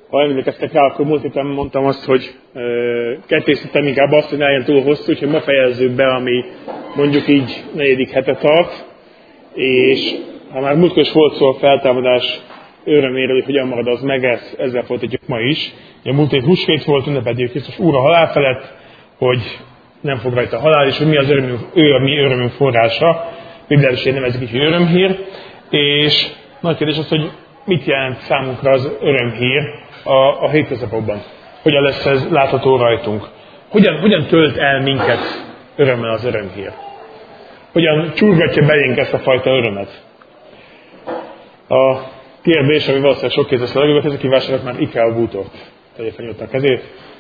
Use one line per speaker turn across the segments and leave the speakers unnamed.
Ha emlékeztek rá, akkor múlt héten mondtam azt, hogy kettészítem inkább azt, hogy ne legyen túl hosszú, úgyhogy ma fejezzük be, ami mondjuk így 4. hete tart, és ha már múltkor is volt szó a feltámadás öröméről, hogy hogyan marad az meg, ezzel folytatjuk ma is. Ugye múlt hét húsvét volt, ünnepeljük Krisztus Úr a halál felett, hogy nem fog rajta halál, és hogy mi az örömünk, ő a mi örömünk forrása. Bibliálisan nevezik így, hogy örömhír. És nagy kérdés az, hogy mit jelent számunkra az örömhír a hétköznapokban. Hogyan lesz ez látható rajtunk? Hogyan tölt el minket örömmel az örömhír? Hogyan csurgatja belénk ezt a fajta örömet? A kérdés, ami valószínűleg sok kézes a legjobb, ezek kíváncsiak már IKEA bútort. Tegye fel nyugodtan a kezét.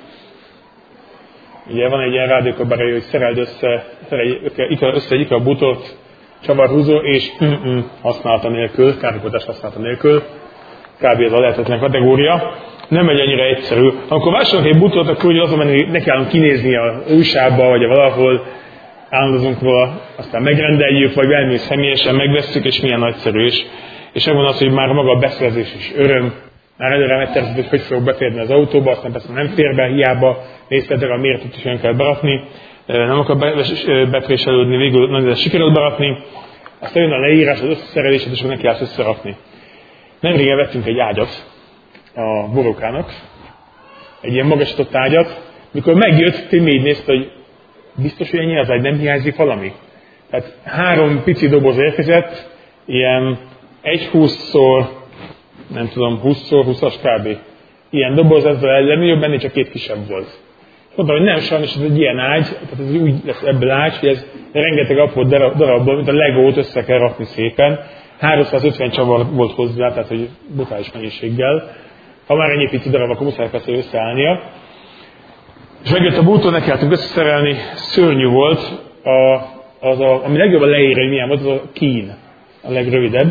Ugye van egy ilyen rádiókabaré, hogy szereld össze egy IKEA bútort, csavarhúzó és használata nélkül, kárpótlás használata nélkül. Kb. Ez a lehetetlen kategória. Nem megy annyira egyszerű. Amikor vásárolunk egy bútort, akkor ugye azon menni, nekiállunk kinézni a újságba, vagy valahol állandozunk róla, aztán megrendeljük, vagy elmész személyesen, megvesszük, és milyen nagyszerű is. És megvan az, hogy már maga a beszerzés is öröm. Már előre megtervezik, hogy fogok beférni az autóba, aztán persze nem fér be, hiába néztetek a méretet is olyan kell berakni. Nem akar bepréselődni, végül nagyon sikerült berakni. Aztán jön a leírás, az összeszerelésed, és neki állsz összerakni. Nemrégen vettünk egy ágyat a borókának, egy ilyen magasított ágyat, mikor megjött, Timi így nézte, hogy biztos, hogy ennyi az ágy, nem hiányzik valami. Tehát 3 pici doboz érkezett, ilyen 1,20x, nem tudom, 20x20-as kb. Ilyen doboz, ezzel legnagyobb, ennél csak 2 kisebb volt. Mondtam, hogy nem, sajnos ez egy ilyen ágy, tehát ez úgy lesz ebből ágy, hogy ez rengeteg apró darabból, mint a legót össze kell rakni szépen. 350 csavar volt hozzá, tehát hogy brutális mennyiséggel. Ha már ennyi pici darab, akkor muszáj persze összeállnia. És megjött a bútó, nekiálltunk összeszerelni, szörnyű volt. Ami legjobban leírja, hogy milyen volt, az a kín, a legrövidebb.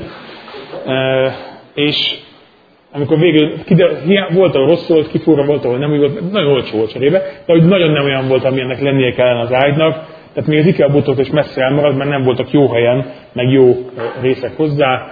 És amikor végül volt, ahol rossz volt, kifúrva volt, ahol nem úgy volt, nagyon olcsó volt cserébe, de hogy nagyon nem olyan volt, amilyennek lennie kellene az ágynak. Tehát még az IKEA bútorok is messze elmarad, mert nem voltak jó helyen, meg jó részek hozzá.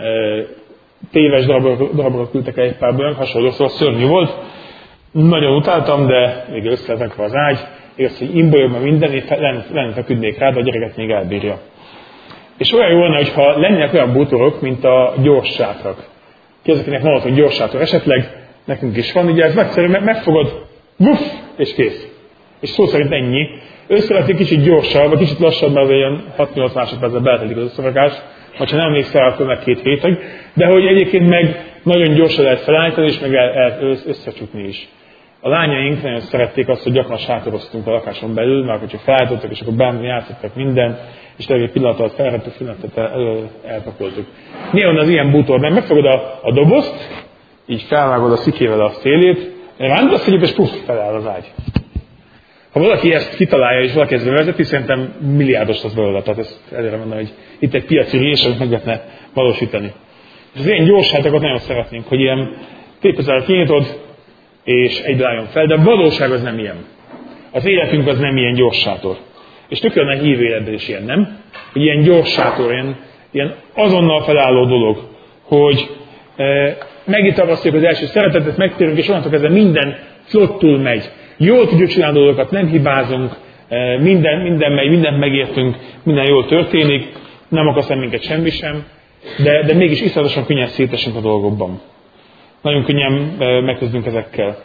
Téves darabokra küldtek egy pár olyan hasonló, szóval szörnyű volt. Nagyon utáltam, de végül összetettek az ágy. Igaz, hogy imbolyogban minden, és lenne feküdnék rá, de a gyereket még elbírja. És olyan jó lenne, hogyha lennének olyan bútorok, mint a gyors sátrak. Ki az, akinek van ott gyors sátor esetleg, nekünk is van, ugye ez nagyszerű, mert megfogod, vuff, és kész. És szó szerint ennyi. Összerakni kicsit gyorsabb, vagy kicsit lassabb, mert olyan 6-8 másodpercben beletelik az összerakás, vagy ha nem emlékszel, akkor meg 2 hétig, de hogy egyébként meg nagyon gyorsan lehet felállítani, és meg összecsukni is. A lányaink nagyon szerették azt, hogy gyakran sátoroztunk a lakáson belül, mert hogyha felállítottak, és akkor bármi játszottak minden, és tényleg egy pillanat alatt felvettük, pillanatot elpakoltuk. Néha az ilyen bútor, mert megfogod a dobozt, így felvágod a szikével a szélét, rántasz együtt, és puff, feláll az ágy. Ha valaki ezt kitalálja, és valaki ezt bevezeti, szerintem milliárdos az belőle. Tehát ezt előre mondom, hogy itt egy piaci rés, amit meg lehetne valósítani. És az ilyen gyorsátokat nagyon szeretnénk, hogy ilyen tépezel kinyitod, és egybe álljon fel, de a valóság az nem ilyen. Az életünk az nem ilyen gyors sátor. És tökéletlen hívő életben is ilyen, nem? Hogy ilyen gyors sátor, ilyen azonnal felálló dolog, hogy megitavasztjuk az első szeretetet, megtérünk, és onnantól kezdve minden flottul megy. Jól tudjuk csinálni dolgokat, nem hibázunk, mindent megértünk, minden jól történik, nem akaszt minket semmi sem, de mégis iszonyatosan könnyen szétesünk a dolgokban. Nagyon könnyen megkezdünk ezekkel.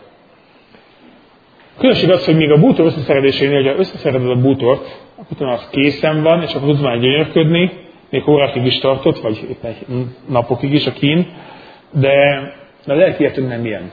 Különbség az, hogy még a bútor összeszerelésénél, hogyha összeszereded a bútort, akkor az készen van, és akkor tudsz már gyönyörködni, még órákig is tartott, vagy éppen napokig is a kín, de a lelki életünk nem ilyen.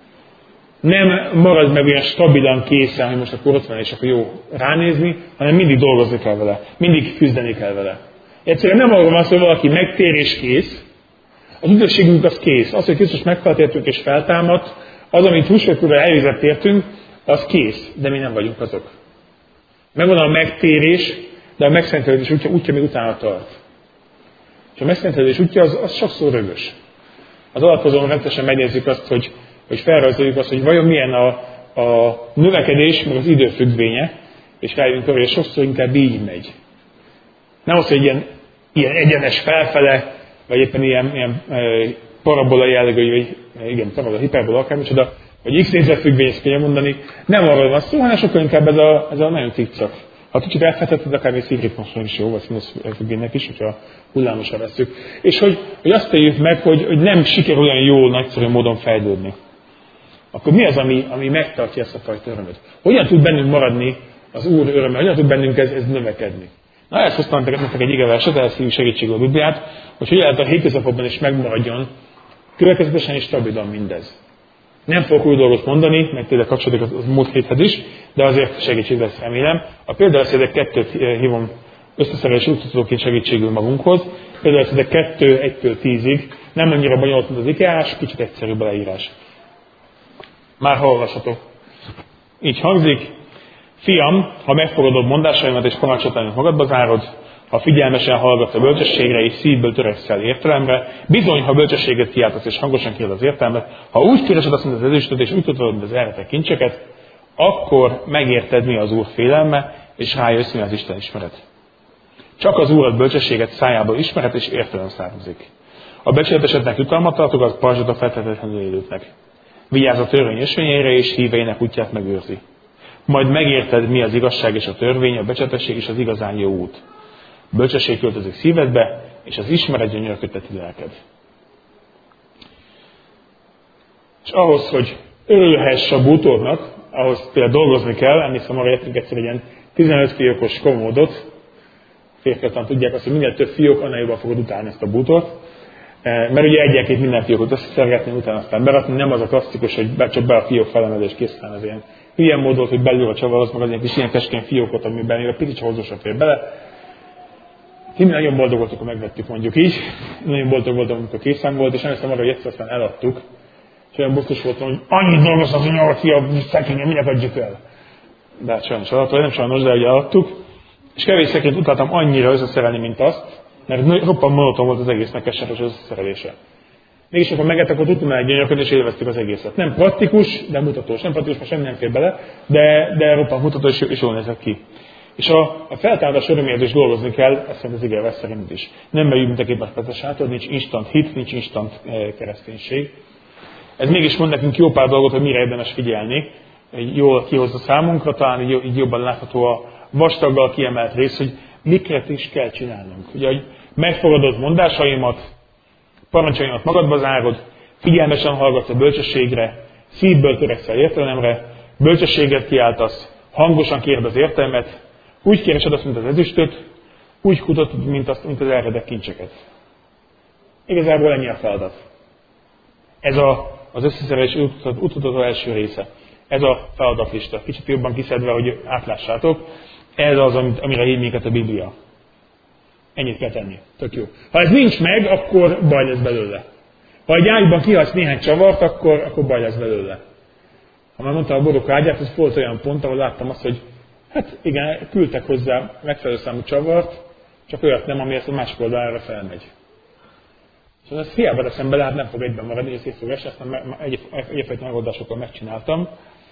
Nem marad meg olyan stabilan készen, hogy most akkor ott van, és akkor jó ránézni, hanem mindig dolgozni kell vele, mindig küzdeni kell vele. Egyszerűen nem arról van szó, hogy valaki megtér és kész, az üdvösségünk az kész. Az, hogy Krisztus meghalt értünk és feltámadt, az, amit húsvétkor elvizett értünk, az kész, de mi nem vagyunk azok. Megvan a megtérés, de a megszentelődés útja még utána tart. És a megszentelődés útja az sokszor rögös. Az alapozón rendszeresen megnézzük azt, hogy felrajzoljuk azt, hogy vajon milyen a növekedés, meg az idő függvénye, és rájövünk arra, hogy sokszor inkább így megy. Nem az, hogy ilyen egyenes felfele, vagy éppen ilyen parabola jellegű, vagy igen, parabola, hiperbola, akármicsoda, vagy x négyzetfüggvény, ezt kell mondani, nem arról van szó, hanem sokkal inkább ez a nagyon cikcak. Ha kicsit elfetetted, akár még szintritmosnak is jó, vagy színusz függvénynek is, hogyha hullámosra vesszük. És hogy azt éljük meg, hogy nem sikerül olyan jól, nagyszerű módon fejlődni. Akkor mi az, ami megtartja ezt a fajta örömöt? Hogyan tud bennünk maradni az Úr öröme? Hogyan tud bennünk ez növekedni? Na, ezt hoztam nektek egy igeverset, ehhez hívjuk segítségül a Bibliát, hogy hogyan lehet a hétköznapokban is megmaradjon következetesen és stabilan mindez. Nem fogok új dolgot mondani, mert tényleg kapcsolódik az múlt héthez is, de azért segítség lesz, remélem. A példabeszédek 2-t hívom összeszerelés útmutatóként segítségül magunkhoz. Példabeszédek 2, 1-től 10-ig. Nem annyira bonyolult, mint az IKEA-s, kicsit egyszerűbb a leírás. Már olvashatok. Így hangzik: Fiam, ha megfogadod mondásaimat és parancsotaimat magadba zárod, ha figyelmesen hallgatsz a bölcsességre és szívből törekszel értelemre, bizony, ha bölcsességet kiáltasz és hangosan kérdez az értelmet, ha úgy keresed azt, mint az ezüstöt, és úgy tudod, mint az elretek kincseket, akkor megérted, mi az Úr félelme, és rájössz, mi az Isten ismeret. Csak az Úr bölcsességet szájából ismeret és értelem származik. A becsületesednek jutalmat tartogat, parancsot a feltétlenül élőknek. Vigyázz a törvény ösvényeire, és híveinek útját megőrzi. Majd megérted, mi az igazság és a törvény, a becsületesség és az igazán jó út. Bölcsesség költözik szívedbe, és az ismeret gyönyörködteti lelked. És ahhoz, hogy örülhess a bútornak, ahhoz például dolgozni kell, emlékszem arra, jöttünk egyszer egy ilyen 15 fiókos komódot, férfiatal tudják azt, hogy minél több fiók, annál jobban fogod utálni ezt a bútort, mert ugye egyenként minden fiókot összeszergetni, utána aztán berakni, nem az a klasszikus, hogy csak be a fiók felemelés készíteni, az ilyen módot, hogy belülről csavaroz meg az ilyen kis ilyen keskeny fiókot, amiben még a pici hozzósa fér bele. Mi nagyon boldog voltunk, amikor megvettük, mondjuk így. Nagyon boldog voltam, amikor készen volt, és emlékszem arra, hogy egyszer aztán eladtuk. És olyan bosztos voltam, hogy annyit dolgozott az anyag ki a szekrényen, minek adjuk el. De hát sajnos eladtuk, nem sajnos, de ugye eladtuk. És kevés szekrényt utáltam annyira összeszerelni, mint azt, mert roppant monoton volt az egésznek esetes összeszerelése. Mégis akkor megettek, akkor tudtunk el gyönyörködni, és élveztük az egészet. Nem praktikus, de mutatós. Nem praktikus, mert semmi nem fér bele, de roppant mutatós, és jól nézett ki. És a feltámadás öröméért is dolgozni kell, ezt szerint az ige szerint is. Nem megyünk, mint a képes sátor, nincs instant hit, nincs instant kereszténység. Ez mégis mond nekünk jó pár dolgot, hogy mire érdemes figyelni. Jól kihozza számunkra, talán így jobban látható a vastaggal kiemelt rész, hogy miket is kell csinálnunk. Ugye, hogy megfogadod mondásaimat, parancsaimat magadba zárod, figyelmesen hallgatsz a bölcsességre, szívből törekszel értelemre, bölcsességet kiáltasz, hangosan kéred az értelmet, úgy keresed azt, mint az ezüstöt, úgy kutatod, mint az elredek kincseket. Igazából ennyi a feladat. Ez az összeszerelés útmutató első része. Ez a feladatlista. Kicsit jobban kiszedve, hogy átlássátok. Ez az, amire hív minket a Biblia. Ennyit kell tenni. Tök jó. Ha ez nincs meg, akkor baj lesz belőle. Ha egy ágyban kihagysz néhány csavart, akkor baj lesz belőle. Ha már mondtam a borok ágyát, ez volt olyan pont, ahol láttam azt, hogy hát igen, küldtek hozzá megfelelő számú csavart, csak olyat nem, ami ezt a másik oldalára felmegy. És ezt hiába teszem bele, hát nem fog egyben maradni, és szét fog esni, aztán egyfajta megoldásokkal megcsináltam.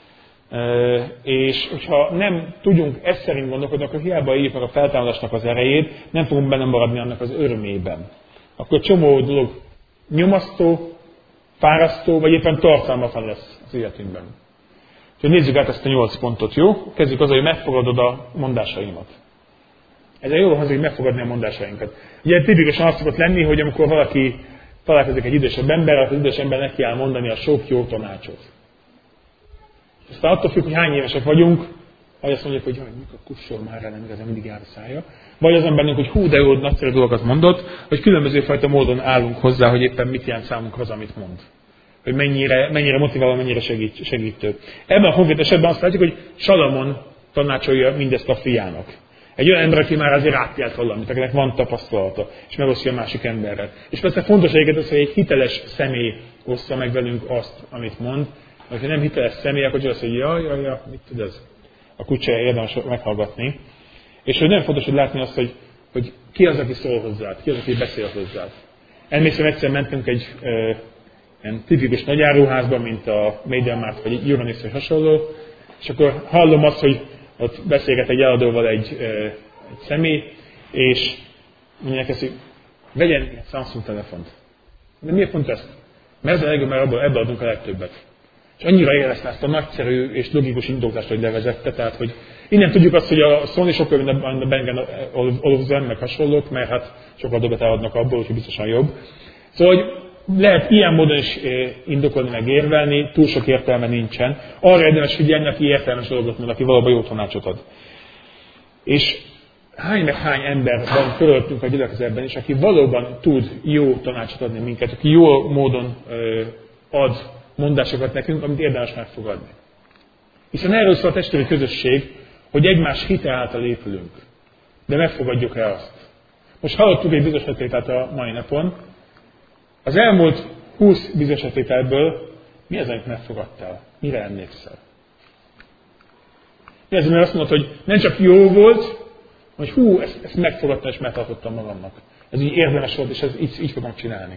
És hogyha nem tudjunk ezt szerint gondolkodni, akkor hiába írjuk meg a feltámadásnak az erejét, nem fogunk benne maradni annak az örömében. Akkor csomó dolog nyomasztó, fárasztó, vagy éppen tartalmatlan lesz az életünkben. Úgyhogy nézzük át ezt a 8 pontot, jó? Kezdjük azzal, hogy megfogadod a mondásaimat. Ez jól hangzik, hogy megfogadni a mondásainkat. Ugye tipikusan azt szokott lenni, hogy amikor valaki találkozik egy idősebb emberrel, az idős ember neki kell mondani a sok jó tanácsot. Aztán attól függ, hogy hány évesek vagyunk, vagy azt mondjuk, hogy mikor kussol már rá, nem igazán mindig jár a szája. Vagy azon bennünk, hogy hú, de jó, nagyszerű dolgokat mondott, hogy különböző fajta módon állunk hozzá, hogy éppen mit jelent számunkra az, amit mond. Hogy mennyire motiváló, mennyire segítő. Ebben a konkrét esetben azt látjuk, hogy Salamon tanácsolja mindezt a fiának. Egy olyan ember, aki már azért átélt valamit, akinek van tapasztalata, és megosztja a másik emberrel. És persze fontos egyébként az, hogy egy hiteles személy ossza meg velünk azt, amit mond. Ha nem hiteles személy, akkor csak azt mondja, ja, mit tud ez? A kutyája érdemes meghallgatni. És hogy nagyon fontos, hogy látni azt, hogy ki az, aki szól hozzád, ki az, aki beszél hozzád. Emlékszem, egyszer mentünk egy ilyen tipikus nagyáruházban, mint a MediaMarkt vagy Euronext vagy hasonló, és akkor hallom azt, hogy ott beszélget egy eladóval egy személy, és mondják ezt, hogy vegyen egy Samsung telefont. De miért pont ezt? Mert ez a legjobb, mert ebbe adunk a legtöbbet. És annyira érezte ezt a nagyszerű és logikus indoklást, hogy levezette, tehát hogy innen tudjuk azt, hogy a Sony sokkal, mint a Bang & Olufsen, meg hasonlók, mert hát sokkal többet eladnak abból, úgyhogy biztosan jobb. Szóval, hogy lehet ilyen módon is indokolni, meg érvelni, túl sok értelme nincsen. Arra érdemes figyelni, aki értelmes dolgot mond, aki valóban jó tanácsot ad. És hány meg hány ember van körülöttünk a gyülekezetben is, aki valóban tud jó tanácsot adni minket, aki jó módon ad mondásokat nekünk, amit érdemes megfogadni. Hiszen erről szól a testvéri közösség, hogy egymás hite által épülünk. De megfogadjuk el azt. Most hallottuk egy bizonyosítételt a mai napon. Az elmúlt 20 bizonyosítételből mi az, amit megfogadtál? Mire emlékszel? Mi az, mert azt mondod, hogy nem csak jó volt, hogy ezt megfogadtam és megtartottam magamnak. Ez így érdemes volt, és ezt így fogom csinálni.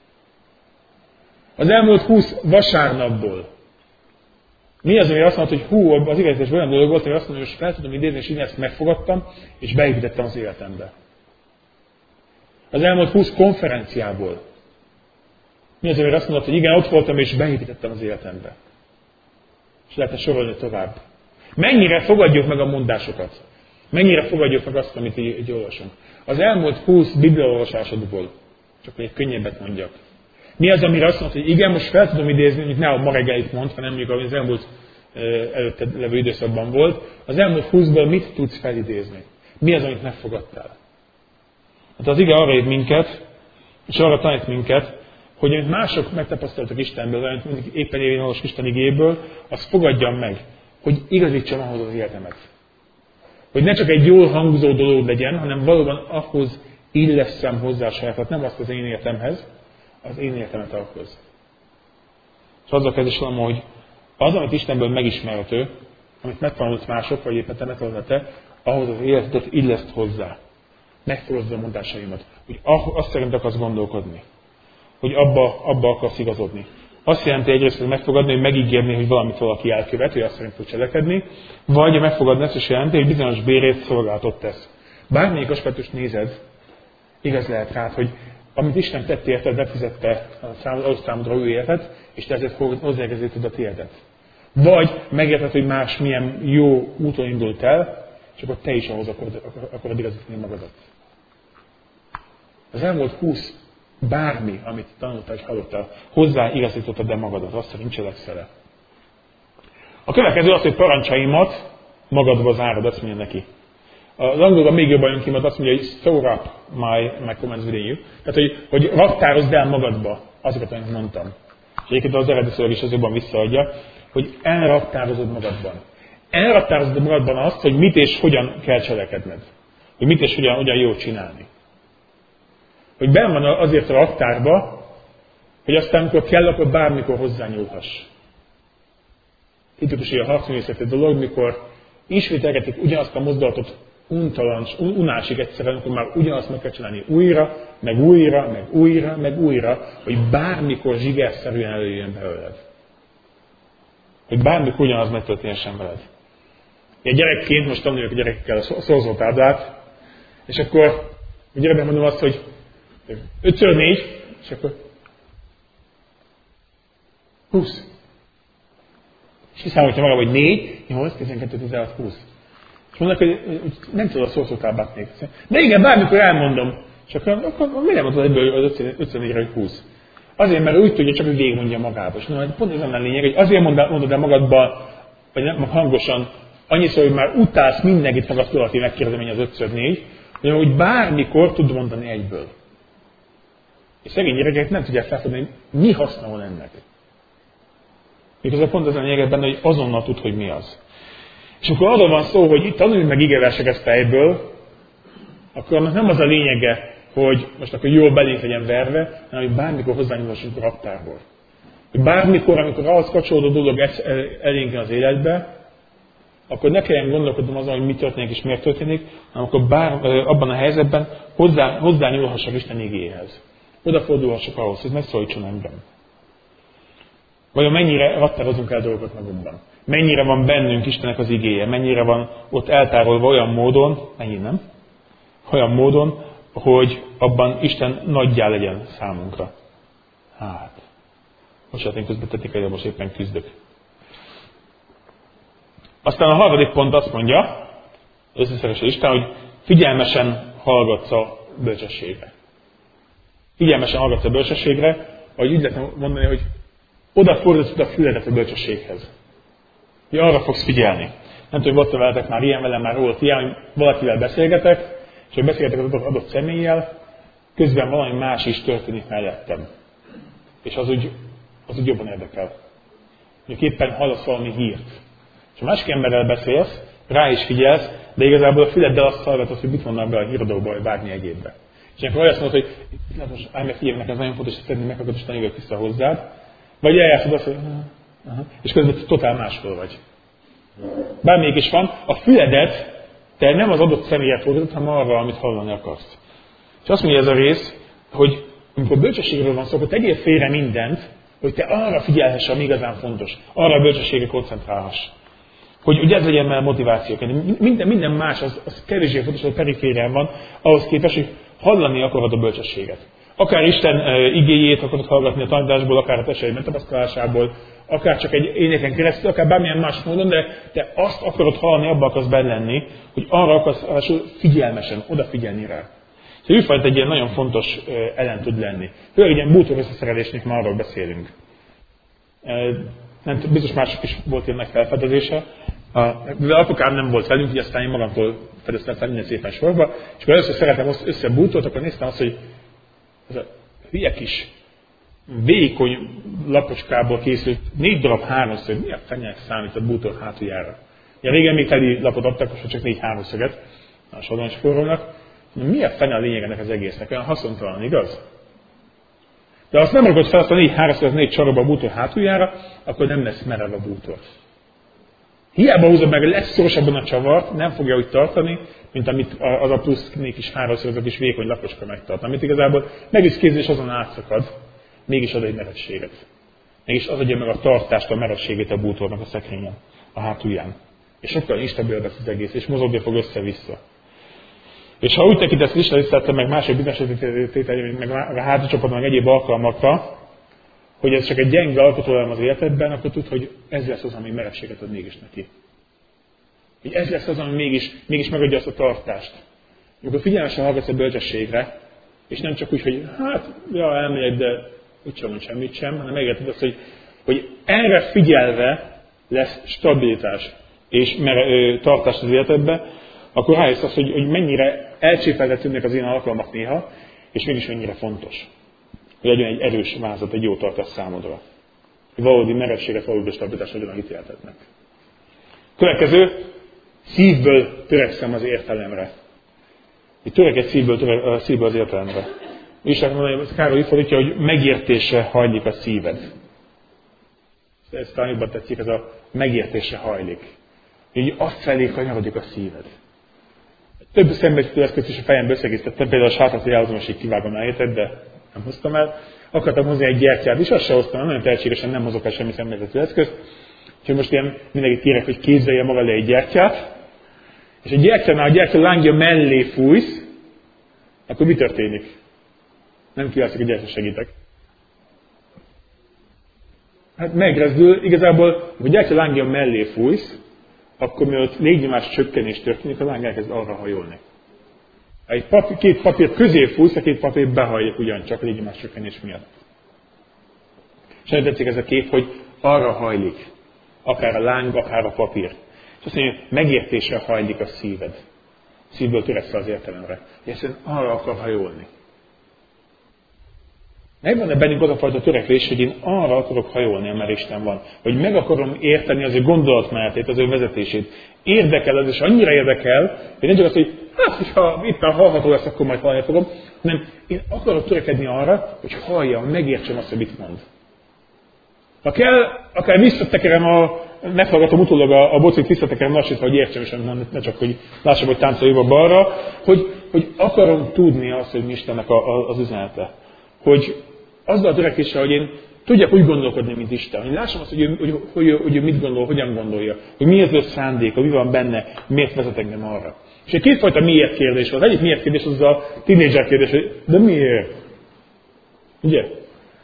Az elmúlt 20 vasárnapból mi az, ami azt mondta, hogy az igazításban olyan dolog volt, hogy azt mondja, hogy fel tudom idézni, és én ezt megfogadtam, és beépítettem az életembe. Az elmúlt 20 konferenciából mi az, ami azt mondta, hogy igen, ott voltam, és beépítettem az életembe. És lehetne sorolni tovább. Mennyire fogadjuk meg a mondásokat? Mennyire fogadjuk meg azt, amit így olvasunk? Az elmúlt 20 bibliaolvasásodból, csak egy könnyebbet mondjak. Mi az, amire azt mondta, hogy igen, most fel tudom idézni, hogy ne a ma reggelit mond, hanem mondjuk az elmúlt előtte levő időszakban volt. Az elmúlt 20-ból mit tudsz felidézni? Mi az, amit megfogadtál? Hát az ige arra hív minket, és arra tanít minket, hogy amit mások megtapasztaltak Istenből, amit mondjuk éppen én olvasok Isten igéből, azt fogadjam meg, hogy igazítsam ahhoz az életemet. Hogy ne csak egy jól hangzó dolog legyen, hanem valóban ahhoz illesszem hozzá a sajátot, nem azt az én életemhez, az én életemet ahhoz. És azzal kezdésem, hogy az, amit Istenből megismerhető, amit megtanult mások, vagy éppen te megtanultad te, ahhoz az életedet illeszt hozzá. Megfogadod a mondásaimat. Hogy azt szerint akarsz gondolkodni. Hogy abba akarsz igazodni. Azt jelenti egyrészt, hogy megfogadni, hogy megígérni, hogy valamit valaki elkövet, hogy azt szerint fog cselekedni, vagy megfogadni ezt is jelenti, hogy bizonyos bérét szolgálatot tesz. Bármelyik aspektust nézed, igaz lehet rá, hogy amit Isten tett érted, befizette ahhoz számodra ő életet, és te ezért hozzáigazítod a tiédet. Vagy megérted, hogy más milyen jó úton indult el, és akkor te is ahhoz akarod igazítani magadat. Az elmúlt 20 bármi, amit tanultál és hallottál, hozzáigazítottad be magadat, azt szerint cselekszel. A következő az, hogy parancsaimat magadba zárod, azt mondja neki. Az angolban még jobban jön ki, mert azt mondja, hogy store up my commands within you. Tehát, hogy raktározd el magadba azokat, amit mondtam. És egyébként az eredeti szöveg is az jobban visszaadja, hogy elraktározod magadban. Elraktározod magadban azt, hogy mit és hogyan kell cselekedned. Hogy mit és hogyan jó csinálni. Hogy benn van azért a raktárba, hogy aztán, amikor kell, akkor bármikor hozzányúlhass. Tipikus, hogy a harcművészeti dolog, mikor ismételgetik ugyanazt a mozdulatot unásig egyszerűen, amikor már ugyanazt meg kell csinálni újra, meg újra, meg újra, meg újra, hogy bármikor zsigerszerűen előjön belőled. Hogy bármikor ugyanaz megtörténhessen veled. Én gyerekként most tanuljuk a gyerekekkel a szorzótáblát, és akkor a gyerekben mondom azt, hogy 5x4, és akkor 20. És kiszámolja maga, hogy 4, 8, 12, 16, 20. És mondnak, hogy nem tudod a szorzótáblát még. De igen, bármikor elmondom. És akkor miért nem mondod ebből az 54-re, hogy 20? Azért, mert úgy tudja, csak hogy végigmondja magába. És mondom, hogy pont ez a lényeg, hogy azért mondod el magadba, vagy nem hangosan, annyiszor, hogy már utálsz mindenkit magadtól, aki megkérdezi, mennyi az 5x4, hogy bármikor tud mondani egyből. És szegény gyerekek nem tudják felfogni, hogy mi haszna van ennek. Miközben pont az a lényeg benne, hogy azonnal tud, hogy mi az. És akkor arról van szó, hogy itt tanuljuk meg igeverseket fejből, akkor annak nem az a lényege, hogy most akkor jól belénk legyen verve, hanem hogy bármikor hozzányúlhassunk a raktárból. Hogy bármikor, amikor ahhoz kapcsolódó dolog elénk az életbe, akkor ne kelljen gondolkodnom azon, hogy mi történik és miért történik, hanem akkor abban a helyzetben hozzányúlhassak Isten igéhez. Odafordulhassak ahhoz, hogy megszólítson engem. Vajon mennyire raktározunk el dolgokat magunkban? Mennyire van bennünk Istennek az igéje? Mennyire van ott eltárolva olyan módon, nem? Olyan módon, hogy abban Isten nagyjá legyen számunkra. Hát. Bocsánat, én közben technikai, most éppen küzdök. Aztán a harmadik pont azt mondja, összeszeres Isten, hogy figyelmesen hallgatsz a bölcsességre. Figyelmesen hallgatsz a bölcsességre, vagy úgy lehet mondani, hogy odafordítod a füledet a bölcsességhez. Hogy arra fogsz figyelni. Nem tudom, hogy veletek már ilyen, velem már volt ilyen, hogy valakivel beszélgetek, és hogy beszélgetek az adott személlyel, közben valami más is történik mellettem. És az úgy jobban érdekel. Mondjuk éppen hallasz valami hírt. És a másik emberrel beszélsz, rá is figyelsz, de igazából a füleddel azt hallgatod, hogy mit mondanak be a híradóba, vagy bármi egyébbe. És akkor azt mondod, hogy most állj meg, figyelj, nekem ez nagyon fontos, hogy szeretném meghallgatni, és nem jövök vissza hozzád. Vagy eljátszod azt, hogy és közben totál máshol vagy. Bármelyik is van, a füledet te nem az adott személyet fordítod, hanem arra, amit hallani akarsz. És azt mondja ez a rész, hogy amikor bölcsességről van szó, akkor tegyél félre mindent, hogy te arra figyelhess, ami igazán fontos. Arra a bölcsességre koncentrálhass. Hogy ez legyen már motiváció. Minden más, az kevésbé fontos, hogy periférián van, ahhoz képest, hogy hallani akarod a bölcsességet. Akár Isten igéjét akarod hallgatni a tanításból, akár a testvérek megtapasztalásából, akár csak egy éneken keresztül, akár bármilyen más módon, de te azt akarod hallani, abba akarsz benne lenni, hogy arra akarsz figyelmesen, odafigyelni rá. Szóval őfajta egy ilyen nagyon fontos ellen tud lenni. Főleg ilyen bútor összeszerelésnek már arról beszélünk. Biztos mások is volt ennek felfedezése. De apukám nem volt velünk, így aztán én magamtól fedeztem fel minden szépen sorba, és akkor először szeretem össze bútort, akkor néztem azt, hogy ez a hülye kis vékony lapocskából készült 4 darab háromszög, mi a fenyek számít a bútor hátuljára? Ja, régen még teli lapot adtak, most csak 4 háromszöget a sodronyos forrónak. Mi a fene a lényeg ennek az egésznek? Olyan haszontalan, igaz? De azt nem rakod fel azt a 4 háromszöget 4 csarokba a bútor hátuljára, akkor nem lesz merev a bútor. Hiába húzod meg a legszorosabban a csavart, nem fogja úgy tartani, mint amit az a plusz kis háromszög, az a kis vékony lapocska megtart. Amit igazából megüsz kézzel és azon átszakad, mégis ad egy meredséget. Mégis az adja meg a tartást, a meredségét a bútornak a szekrényen, a hátulján. És sokkal instabil lesz az egész, és mozogni fog össze-vissza. És ha úgy tekintesz Isten meg másik bizonyosítétel, meg a hátucsoportban, meg egyéb alkalmakra, hogy ez csak egy gyenge alkotóelem az életedben, akkor tudd, hogy ez lesz az, ami meredséget ad mégis neki. Hogy ez lesz az, ami mégis megadja azt a tartást. Amikor figyelmesen hallgatsz a bölcsességre, és nem csak úgy, hogy elmegyek, de úgysem mond semmit sem, hanem megérted azt, hogy erre figyelve lesz stabilitás és tartás az életedben, akkor rájössz azt, hogy mennyire elcsépelve tűnnek az ilyen alkalmak néha, és mégis mennyire fontos. Hogy legyen egy erős vázat, egy jó tartás számodra. Hogy valódi meredséget, valódi stabilitást legyen a hitéletetnek. Következő, szívből törekszem az értelemre. Itt törekedj szívből az értelemre. Isten mondja, hogy Károly fordítja, hogy megértésre hajlik a szíved. Ez talán jobban tetszik, ez a megértésre hajlik. Így azt felé kanyarodik a szíved. Több szembesítő eszközt is a fejembe összegészítettem, például a sátrati elhozanosig kivágom elhétet, de nem hoztam el. Akartam hozni egy gyertyát is, azt se hoztam, nagyon tehetségesen nem hozok el semmi szembesítő eszközt. Úgyhogy most ilyen mindenki kérek, hogy képzelje maga elé egy gyertyát, és a gyertyánál, a gyertya lángja mellé fújsz, akkor mi történik? Nem kivágszik, a gyertya segítek. Hát megrezdül, igazából, ha a gyertya lángja mellé fújsz, akkor mielőtt légnyomás csökkenés történik, a láng elkezd arra hajolni. Ha két papír közé fújsz, a két papír behajlik ugyancsak a légnyomás csökkenés miatt. És nagyon tetszik ez a kép, hogy arra hajlik. Akár a láng, akár a papír. És azt mondja, hogy megértésre hajlik a szíved. Szívből töreksz az értelemre. És egyszerűen arra akar hajolni. Megvan-e bennünk az a fajta törekvés, hogy én arra akarok hajolni, amerre Isten van. Hogy meg akarom érteni az ő gondolatmenetét, az ő vezetését. Érdekel az, és annyira érdekel, hogy nem csak az, hogy ha itt már hallható lesz, akkor majd hallani fogom, hanem én akarok törekedni arra, hogy halljam, megértsem azt, hogy mit mond. Ha kell, akár visszatekerem meghallgatom utólag a bocit, visszatekerem lassítva, hogy értsem, és ne csak, hogy lássam, hogy táncoljuk a balra, hogy akarom tudni azt, hogy mi Istennek az üzenete. Hogy azzal a törekvéssel, hogy én tudjak úgy gondolkodni, mint Isten. Hogy lássam azt, hogy ő mit gondol, hogyan gondolja. Hogy mi az ő szándéka, mi van benne, miért vezet engem arra. És egy kétfajta miért kérdés van. Az egyik miért kérdés az a tínédzser kérdés, hogy de miért? Ugye?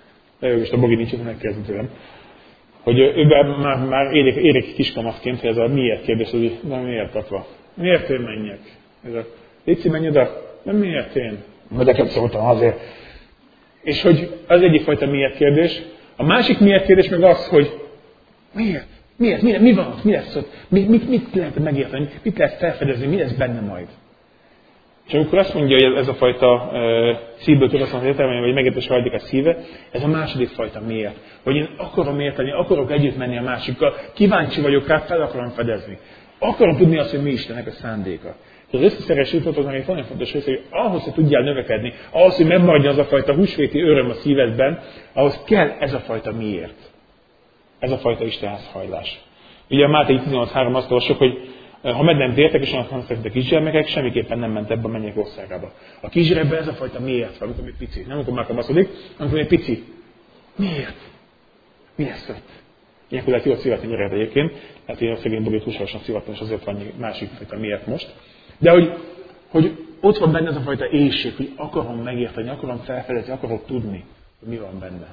Ő most a Bogi nincs, megkérdezni tőlem. Hogy őben már érek kiskamaszként, hogy ez a miért kérdés, hogy na miért apa? Miért én menjek? Ez a Lici, menj oda? Nem miért én? De nekem szóltam azért. És hogy az egyik fajta miért kérdés. A másik miért kérdés meg az, hogy miért? Miért? Mi van ott? Mi lesz ott? Mit lehet megérteni? Mit lehet felfedezni? Mi lesz benne majd? És amikor azt mondja, hogy ez a fajta szívből tudatlan értelme, vagy megértés hajlik a szíve, ez a második fajta miért. Hogy én akarom érteni, akarok együtt menni a másikkal, kíváncsi vagyok rá, fel akarom fedezni. Akarom tudni azt, hogy mi Istennek a szándéka. Az összeszeres jutatoznak egy nagyon fontos része, hogy ahhoz, hogy tudjál növekedni, ahhoz, hogy megmaradjon az a fajta húsvéti öröm a szívedben, ahhoz kell ez a fajta miért. Ez a fajta Istenhez hajlás. Ugye a Máté 16:3 azt olvassuk, hogy ha meg nem tértek, és annak szerettek kisgyermekek, semmiképpen nem ment ebbe a mennyek országába. A kisgyerekben ez a fajta miért van, amikor még pici. Nem amikor már kamaszodik, amikor még pici. Miért? Mi lesz ott? Ilyenkor lehet jól szivatni gyereket egyébként. Hát én a szegény Bogit húsalosan szivatni, és azért van másik fajta miért most. De hogy ott van benne ez a fajta éhség, hogy akarom megérteni, akarom felfedezni, akarok tudni, hogy mi van benne.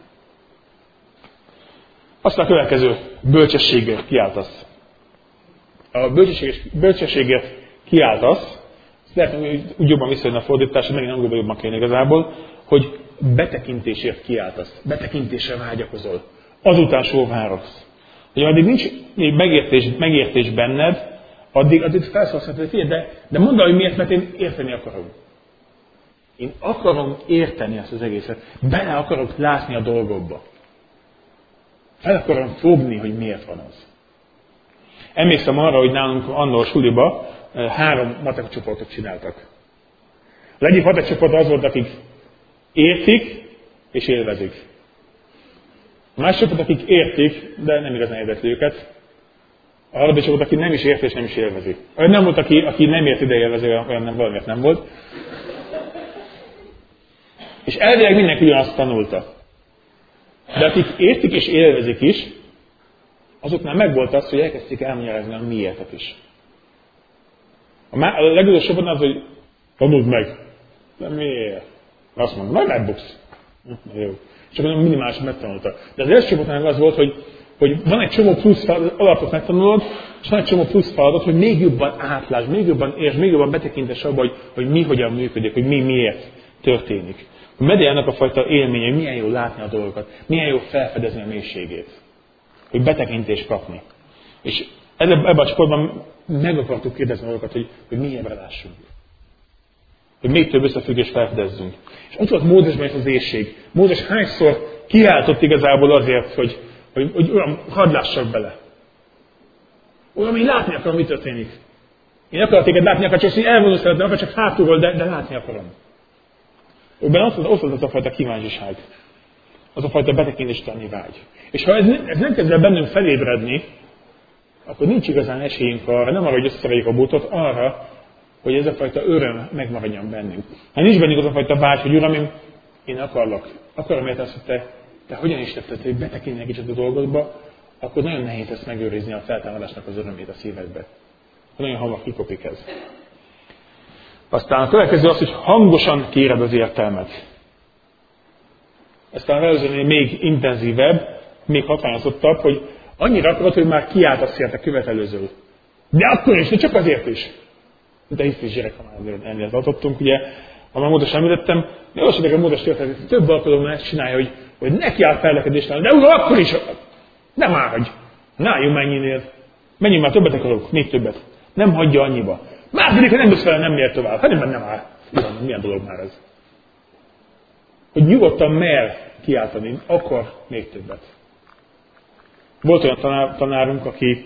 Aztán a következő bölcsességgel kiáltasz. A bölcsességet kiáltasz, lehet, hogy úgy jobban visszajön a fordítás, hogy megint angolban jobban kéne igazából, hogy betekintésért kiáltasz, betekintésre vágyakozol, azután sóvárogsz. Hogy addig nincs megértés benned, addig felszólsz, hogy figyelj, de mondd el, hogy miért, mert én érteni akarom. Én akarom érteni ezt az egészet, bele akarok látni a dolgokba. Fel akarom fogni, hogy miért van az. Emlékszem arra, hogy nálunk annól a suliba 3 matek csoportot csináltak. Az egyik matek csoport az volt, akik értik és élvezik. A másik csoport, akik értik, de nem igazán érdekli őket. A harmadik csoport, aki nem is érti és nem is élvezi. Olyan nem volt, aki nem érti, de élvezi, olyan nem, valamiért nem volt. És elvileg mindenki ugyanazt tanulta. De akik értik és élvezik is, azoknál megvolt az, hogy elkezdték elmagyarázni a miértet is. A legutolsóban az, hogy tanuld meg. De miért? Azt mondom, majd megbuksz. Jó. Csak olyan minimális megtanulta. De az első csoportnál az volt, hogy van egy csomó plusz feladat, alapot megtanulod, és van egy csomó plusz feladat, hogy még jobban átlásd, még jobban értsd, még jobban betekintess abba, hogy mi hogyan működik, hogy mi miért történik. Hogy medéljenek a fajta élménye, hogy milyen jó látni a dolgokat, milyen jó felfedezni a mélységét. Hogy betekintést kapni. És ebben a csoportban meg akartuk kérdezni magunkat, hogy mélyebbre lássunk. Hogy még több összefüggést felfedezzünk. És ott volt Mózesben is az éhség. Mózes hányszor kiáltott igazából azért, hogy Uram, hadd lássak bele. Uram, én látni akarom, mi történik. Én akarok téged látni, akar csak elvonul szeretni, akar csak hátulról, de látni akarom. Őben ott volt az a fajta kíváncsiság. Az a fajta betekintéstani vágy. És ha ez nem kezd el bennünk felébredni, akkor nincs igazán esélyünk arra, nem arra, hogy összeszereljük a bútot, arra, hogy ez a fajta öröm megmaradjon bennünk. Ha nincs bennünk az a fajta vágy, hogy Uram, én akarom érteni azt, hogy te hogyan is tetted, hogy betekinteni egy kicsit a dolgodba, akkor nagyon nehéz ezt megőrizni a feltámadásnak az örömét a szívedbe. Nagyon hamar kikopik ez. Aztán a következő az, hogy hangosan kéred az értelmet. Ez talán előzőnél még intenzívebb, még hatványozottabb, hogy annyira akarod, hogy már kiáltasz érte követelőzől. De akkor is, de csak azért is. De hisz is gyerek, ha már ennél adottunk, ugye, ha már Mózes említettem, de olvassatok a Mózes történet, több alkalommal ezt csinálja, hogy ne kiáll fellekedésnál, de uram, akkor is, ne máradj, ne álljunk mennyinél. Menjünk már többet akarok, még többet. Nem hagyja annyiba. Már pedig, ha nem jössz fel, nem mér tovább. Hát nem áll. Milyen dolog már ez? Hogy nyugodtan mer kiáltani, akar még többet. Volt olyan tanárunk, aki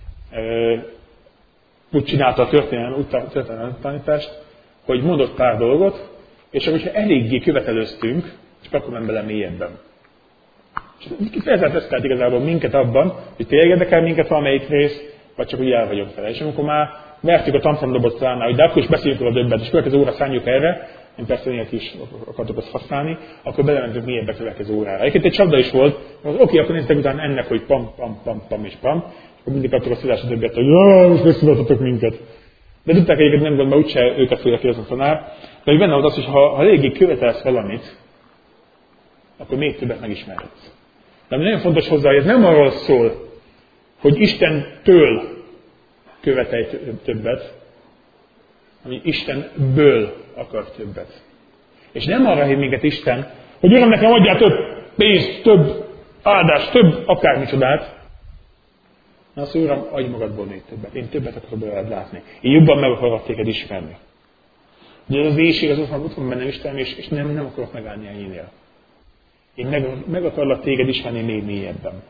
úgy csinálta a történelmi tanítást, hogy mondott pár dolgot, és akkor, hogyha eléggé követelőztünk, csak akkor nem bele mélyebben. És kifejezetten tesztelt igazából minket abban, hogy tényleg érdekel minket valamelyik rész, vagy csak úgy el vagyunk vele. És amikor már vertük a tanfolyamdobot talán, hogy de akkor is beszéljünk róla többet, és következő óra szálljuk erre, én persze néha is akartok azt használni, akkor belementünk mélyebbre következő órára. Egyébként egy csapda is volt, oké, akkor néztek utána ennek, hogy pam és pam, és akkor mindig kaptuk a szívásra többet, hogy most megszólítotok minket. De tudták egyébként nem gond, mert úgyse őket fogja kérdezni a tanár, de hogy benne volt az, hogy ha eléggé követelsz valamit, akkor még többet megismerhetsz. De ami nagyon fontos hozzá, hogy ez nem arról szól, hogy Istentől követelj többet, hanem Istenből akar többet. És nem arra hív minket Isten, hogy Uram, nekem adjál több pénzt, több áldást, több akármicsodát. Na azt, Uram, adj magadból még többet. Én többet akarok belőled látni. Én jobban meg akarok téged ismerni. Ugye ez az éjség az ott van bennem Isten, és nem akarok megállni ennyinél. Én meg akarlak téged ismerni még mélyebben.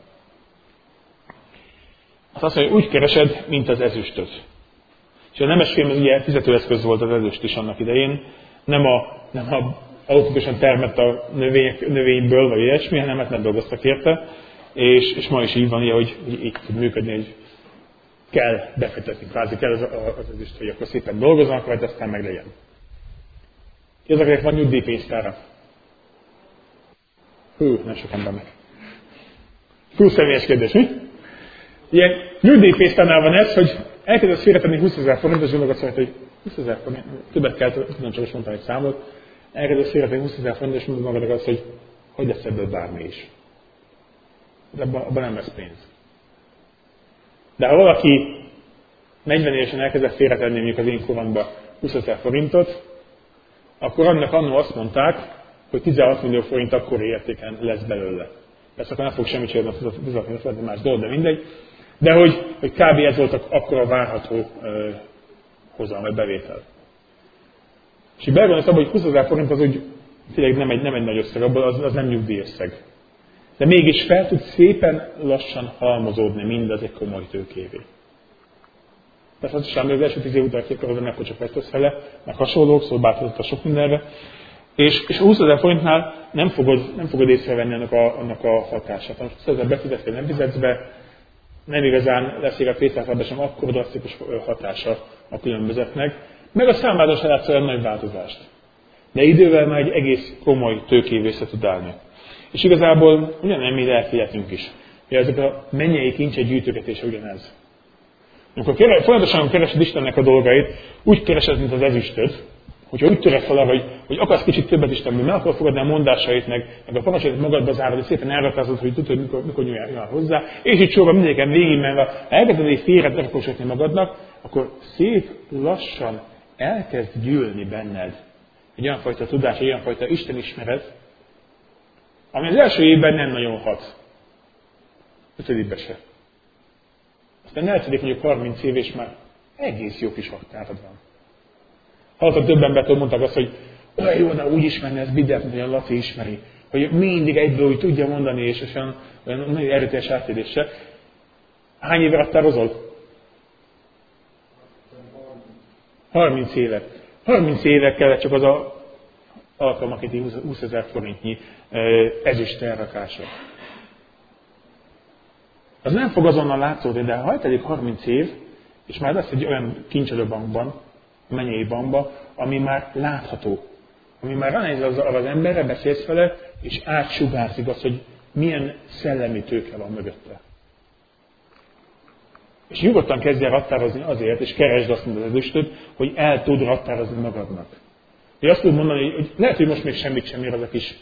Azt mondja, hogy úgy keresed, mint az ezüstöt. És a nemesfém az ugye fizetőeszköz volt az ezüst is annak idején. Nem a automatikusan termett a növényből, vagy ilyesmi, hanem hát nem dolgoztak érte. És ma is így van, hogy így tud működni, hogy kell befektetni, kvázi kell az ezüst, hogy akkor szépen dolgoznak, vagy aztán meg legyen. Ki az, akinek van nyugdíjpénztára? Nem sok embernek. Túl személyes kérdés, mi? Ilyen nyugdíjpénztárnál van ez, hogy elkezdesz félretenni 20 000 forintot, és gondolgatsz, hogy 20 000 forint, többet kell, nem csak most mondtam egy számot, elkezdesz félretenni 20 000 forintot, és mondod magadnak azt, hogy lesz ebből bármi is. De abban nem lesz pénz. De ha valaki 40 évesen elkezdett félretenni mondjuk az én koromba 20 000 forintot, akkor annak annól azt mondták, hogy 16 millió forint akkori értéken lesz belőle. Persze akkor nem fog semmit csinálni a 16 millió forint, más dolog, de mindegy. De hogy kb. Ez volt akkor a várható hozam, vagy bevétel. És így belegondolsz abban, hogy 20 000 forint az úgy tényleg nem egy nagy összeg, abban az nem nyugdíjösszeg. De mégis fel tud szépen lassan halmozódni mindaz egy komoly tőkévé. Persze az sem, hogy az első 10 év után képkorodban akkor csak vesztesz vele, meg hasonlók, szóval bátorított a sok mindenre. És a 20 000 forintnál nem fogod észrevenni annak a hatását. Ha 20 000 befizetsz, vagy nem fizetsz be, nem igazán lesz a pénztárcában sem akkor drasztikus hatása a különbözetnek. Meg a számládon sem látsz olyan nagy változást. De idővel már egy egész komoly tőkévé össze tud állni. És igazából ugyanilyen mi lelki életünk is. Hogy ezek a mennyei kincsek gyűjtögetése ugyanez. Amikor folyamatosan keresed Istennek a dolgait, úgy keresed, mint az ezüstöt, hogyha úgy töresz fel arra, hogy akarsz kicsit többet Istenből, meg akarod fogadni a mondásait, meg a parancsait magadba zárod, és szépen elratázod, hogy tudod, mikor nyúljál hozzá, és így sorban mindegyeken végigmenve, ha elkezded egy félret elkosodni magadnak, akkor szép lassan elkezd gyűlni benned egy olyan fajta tudás, egy olyan fajta Istenismeret, ami az első évben nem nagyon hat. 5. se. Aztán eltelik mondjuk 30 év, és már egész jó kis haktárad van. Hallottam több embertől mondtak azt, hogy olyan jó, de úgy ismerni ez Bibelt, mint olyan Laci ismeri. Hogy mindig egyből úgy tudja mondani, és olyan nagyon erőteljes áttéréssel. Hány éve raktározol? 30 éve. 30 éve kellett csak az alkalmakéti 20 000 forintnyi ezüst elrakása. Az nem fog azonnal látszódni, de ha eltelik 30 év, és már lesz egy olyan kincselőbankban, a mennyei bankban, ami már látható. Ami már ránéz az emberre, beszélsz vele, és átsugárzik azt, hogy milyen szellemi tőke van mögötte. És nyugodtan kezdj el raktározni azért, és keresd azt, mint az ezüstöt, hogy el tud raktározni magadnak. Hogy azt tud mondani, hogy lehet, hogy most még semmit sem ér az a kis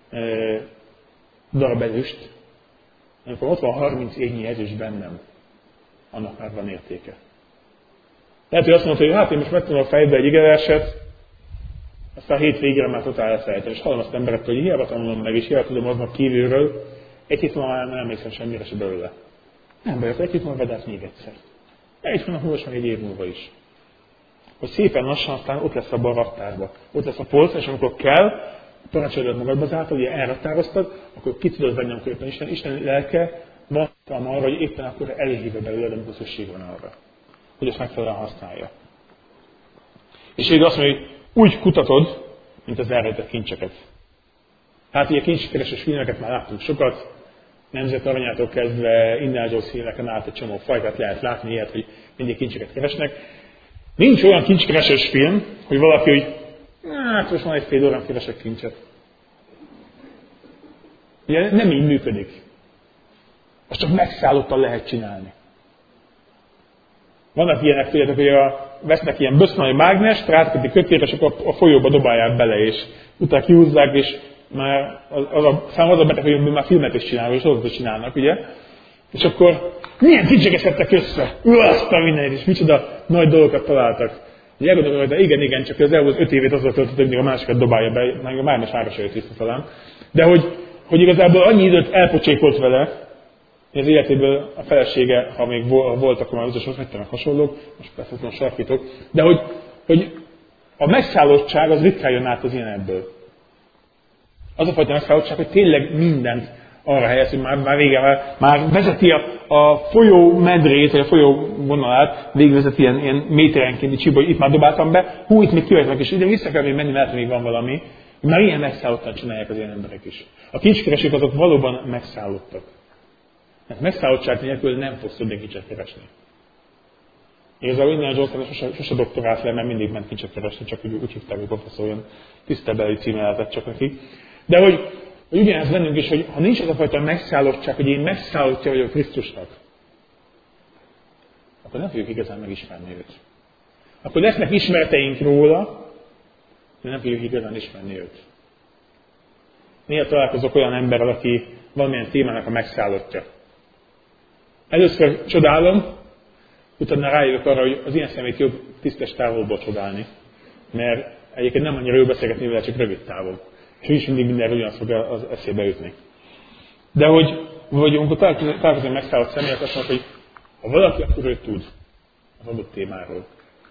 darab ezüst, amikor ott van 30 évnyi ezüst bennem, annak már van értéke. Lehet, hogy azt mondta, hogy hát én most megtanulom a fejbe egy igeverset, aztán a hét végére már totál elfelejtem, és hallom azt emberektől, hogy hiába tanulom meg, és hiába tudom aznak kívülről, egy hét múlva már nem emlékszem semmire se belőle. Nem bajok, egy hét múlva vedálsz még egyszer. Egy hónap múlva, meg egy év múlva is. Hogy szépen lassan aztán ott lesz abban a raktárba. Ott lesz a polc, és amikor kell, parancsolod magadba zártad, ugye elraktároztad, akkor ki tudod venni, amikor éppen Isten lelke van arra, hogy éppen akkor eléhívja belőled, amikor szükség van arra. Hogy ezt megfelelően használja. És végül azt mondja, hogy úgy kutatod, mint az elrejtett kincseket. Hát ugye kincskeresős filmeket már láttunk sokat, Nemzet Aranyától kezdve Indiana Jones filmeken át egy csomó fajtát lehet látni, ilyet, hogy mindig kincseket keresnek. Nincs olyan kincskeresős film, hogy valaki, hogy hát most van egy fél órán keresek kincset. Ugye nem így működik. Azt csak megszállottan lehet csinálni. Vannak ilyenek, tudjátok, hogy vesznek ilyen böszönai mágnest, rátkötik kötélre, és akkor a folyóba dobálják bele, és utána kihúzzák, és Már számomra az a beteg, hogy már filmet is csinálnak, és sorozatot csinálnak, ugye? És akkor milyen kincseket szedtek össze? Azt a mindenit, és micsoda nagy dolgokat találtak. Ugye elgondolom, hogy igen, csak az elmúlt 5 évét azzal töltött, hogy még a másikat dobálja be, meg a mármas ára se jött vissza talán. De hogy igazából annyi időt elpocsékolt vele, hogy az életéből a felesége, ha még volt, akkor már utolsó meg hasonlók, most persze most sarkítok, de hogy a megszállottság az ritkán jön át az ilyenekből. Az a fajta megszállottság, hogy tényleg mindent arra helyez, hogy már vége, már vezeti a folyó medrét, vagy a folyó vonalát, végigvezeti ilyen méterenkénti csíba, hogy itt már dobáltam be, itt még kivetnek, és ide vissza kell még menni, mert még van valami. Már ilyen megszállottan csinálják az ilyen emberek is. A kincskeresők azok valóban megszállottak. Mert megszállottság nélkül nem fogsz tudni kincset keresni. Igazából Indiana Jones sose doktorált le, mert mindig ment kincset keresni, csak úgy hívták, hogy professzor, olyan tisztelbeli címe lehetett csak nekik. De hogy ugyanez bennünk is, hogy ha nincs az a fajta megszállottság, hogy én megszállottja vagyok Krisztusnak, akkor nem fogjuk igazán megismerni őt. Akkor lesznek ismereteink róla, de nem fogjuk igazán ismerni őt. Néha találkozok olyan emberrel, aki valamilyen témának a megszállottja. Először csodálom, utána rájövök arra, hogy az ilyen szemét jobb tisztes távolból csodálni. Mert egyébként nem annyira jó beszélgetni vele, csak rövid távol. És ő is mindig mindenről ugyanazt fog az eszébe jutni. De hogy amikor találkozom megszállott személyek, azt mondják, hogy ha valaki, akkor ő tud az adott témáról.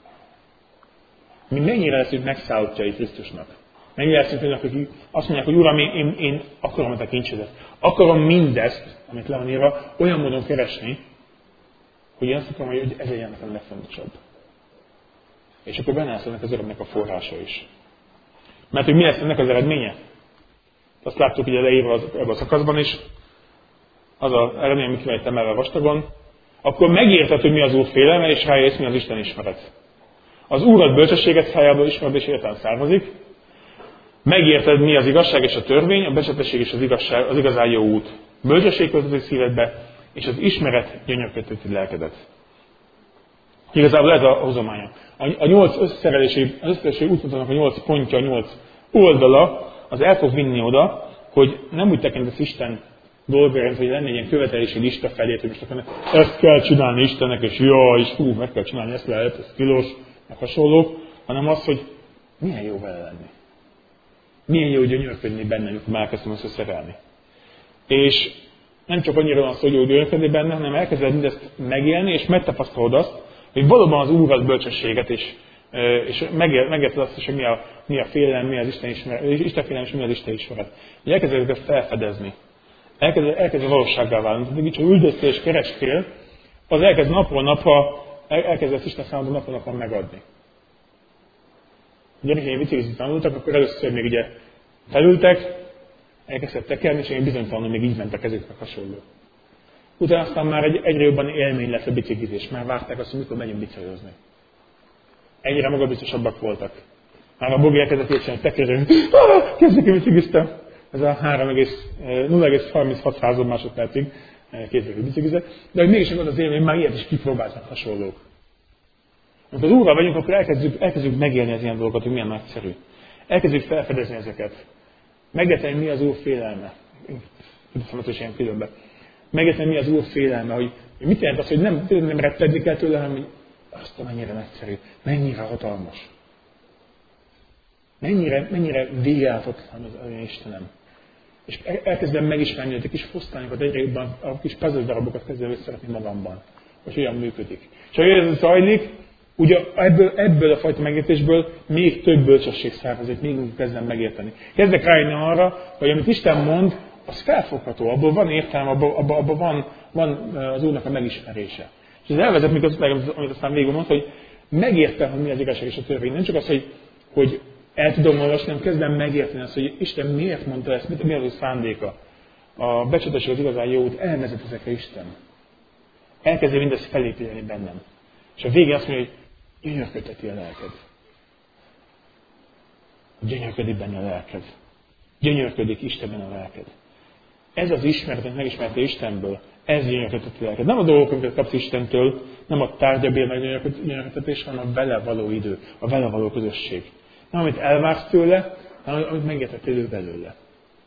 Mi mennyire leszünk megszállottjai Krisztusnak? Mennyire leszünk olyanok, akik azt mondják, hogy Uram, én akarom a te kincsedet. Akarom mindezt, amit le van írva, olyan módon keresni, hogy én azt akarom, hogy ez legyen nekem legfontosabb. És akkor benne lesz ennek az örömnek a forrása is. Mert hogy mi lesz ennek az eredménye? Azt láttuk ugye leírva ebben a szakaszban is, az az eredmény, amit kivettem el vastagon, akkor megérted, hogy mi az Úr félelme, és rájössz, mi az Isten ismeret. Az Úrat bölcsességet szájából ismeret és értelem származik. Megérted, mi az igazság és a törvény, a becsületesség és az igazság, az igazán jó út. Bölcsesség költözik szívedbe, és az ismeret gyönyörködteti lelkedet. Igazából ez a hozománya. A 8 összeszerelési útmutatónak a 8 pontja, a 8 oldala, az el fog vinni oda, hogy nem úgy tekintesz Isten dolgára, hogy lenne egy ilyen követelési lista felé, hogy most akkor ezt kell csinálni Istennek, és meg kell csinálni, ezt lehet, ez tilos, meg hasonlók, hanem az, hogy milyen jó vele lenni. Milyen jó gyönyörködni benne, amikor már elkezdtem összeszerelni. És nem csak annyira van szó, hogy jó gyönyörködni benne, hanem elkezded mindezt megélni, és megtapasztalod azt, hogy valóban az Úr ad bölcsességet, és megérted azt is, hogy mi a félelem, mi az Isten félelem, és mi az Isten ismeret. Hogy elkezded ezt felfedezni. Elkezd valósággá válni. Tehát így, hogy üldöztél és kerestél, az elkezd napról napra, elkezd ezt Isten számodra napról napra megadni. Ugye, amikor én biciklizni tanultak, akkor először még ugye felültek, elkezdtek tekerni, és én bizonytalanul még így mentek kezüknek hasonló. Utána aztán már egyre jobban élmény lett a biciklizés. Már várták azt, hogy mikor megyünk biciklizni. Egyre magabiztosabbak voltak. Már a Bogi elkezdett érteni, tekerni, kezdjük ki bicikliztem. Ez a 0,36 másodpercig kétféle biciklizett. De hogy mégis volt az élmény, már ilyet is kipróbáltak hasonlók. Amikor az Úrral vagyunk, akkor elkezdjük megélni az ilyen dolgokat, hogy milyen nagyszerű. Elkezdjük felfedezni ezeket. Megérteni, mi az Úr félelme. Tudom, hogy ilyen különben. Megérteni, mi az Úr félelme, hogy mit jelent az, hogy nem rettedni kell tőle, hanem hogy azt mennyire nagyszerű, mennyire hatalmas. Mennyire végeláthatatlan az olyan Istenem. És elkezdem megismerni, hogy a kis fosztányokat egyre jobban, a kis puzzle darabokat kezdem összerakni magamban. Hogy olyan működik. És ahogy ez zajlik, ugye ebből a fajta megértésből még több bölcsesség származik, még úgy kezdem megérteni. Kezdek rájönni arra, hogy amit Isten mond, az felfogható, abból van értelme, abból van az Úrnak a megismerése. És ez elvezet, amit aztán végül mond, hogy megértem, hogy mi az igazság és a törvény. Nem csak az, hogy el tudom olvasni, hanem kezdem megérteni azt, hogy Isten miért mondta ezt, mi az a szándéka. A becsületesség az igazán jó út, elvezet ezekre Isten. Elkezdi mindezt felépíteni bennem. És a végén azt mondja, hogy gyönyörködteti a lelked. Gyönyörködik benne a lelked. Gyönyörködik Istenben a lelked. Ez az ismeret, hogy megismerte Istenből, ez gyönyörködteti a lelked. Nem a dolgok, amiket kapsz Istentől, nem a tárgyabér meg gyönyörködtetés, hanem a vele való idő, a vele való közösség. Nem amit elvársz tőle, hanem amit megértettél belőle.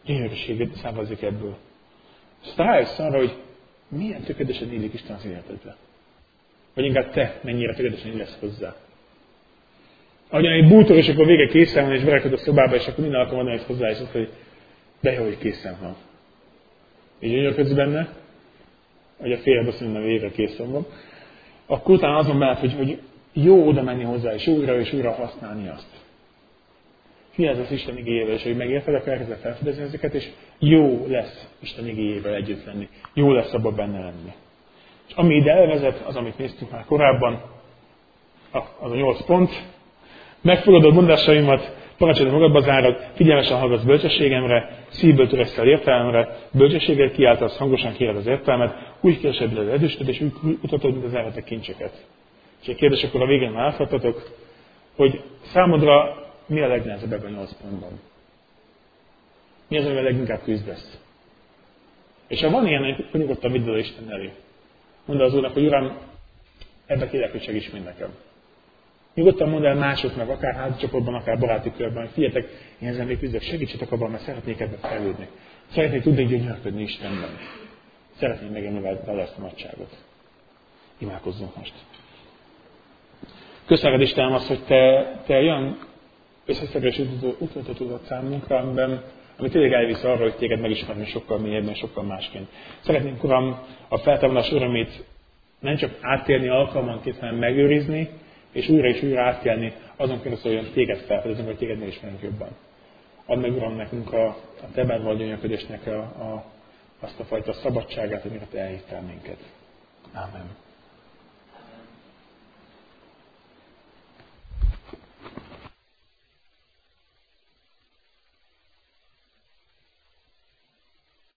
gyönyörűség származik ebből. És aztán rájössz arra, hogy milyen tökéletesen illik Isten az életedbe. Vagy inkább te mennyire tökéletesen illesz hozzá. Ahogyan egy bútor, és akkor vége készen van, és berakod a szobába, és akkor minden alkalommal egy hozzá, és azt mondja, hogy de jó, hogy készen van. Így gyönyörködsz benne, hogy a férjed azt mondja, hogy végre készen van. Akkor utána azon benned, hogy jó oda menni hozzá, és újra használni azt. Figyelj az Isten igéjével, és hogy megérted, akkor elkezded felfedezni ezeket, és jó lesz Isten igéjével együtt lenni. Jó lesz abban benne lenni. És ami ide elvezet, az, amit néztünk már korábban, az a 8 pont. Megfogadod mondásaimat, parancsolod magadba zárad, figyelmesen hallgatsz bölcsességemre, szívből törekszel értelemre, bölcsességgel kiáltasz, hangosan kéred az értelmet, úgy keresed az erősödet, és úgy kutatod, mint az elvetek kincseket. És egy kérdés akkor a végén már láthattatok, hogy számodra mi a legnehezebb ebben a 8 pontban? Mi az, amivel leginkább küzdesz? És ha van ilyen, akkor nyugodtan vidd oda Isten elé. Mondd az Úrnak, hogy Uram, ebbe kérlek, hogy segíts mind nekem. Nyugodtan mondd el másoknak, akár házcsoportban, akár baráti körben, hogy figyeljetek, én ezen még küzdök, segítsetek abban, mert szeretnék ebben fejlődni. Szeretnék tudni gyönyörködni Istenben. Szeretnék megélni vele ezt a nagyságot. Imádkozzunk most. Köszönöm, Istenem, azt, hogy te olyan összeszedés utat tudod számunkra, ami tényleg elvisz arra, hogy téged megismerni sokkal mélyebben, sokkal másként. Szeretnénk, Uram, a feltámadás örömét nem csak átélni alkalmanként, hanem megőrizni, és újra átkelni azon keresztül, hogy téged felfedezünk, vagy téged megismerünk jobban. Add meg, Uram, nekünk a te benned gyönyörködésnek azt a fajta szabadságát, amire te elhívtál minket. Ámen.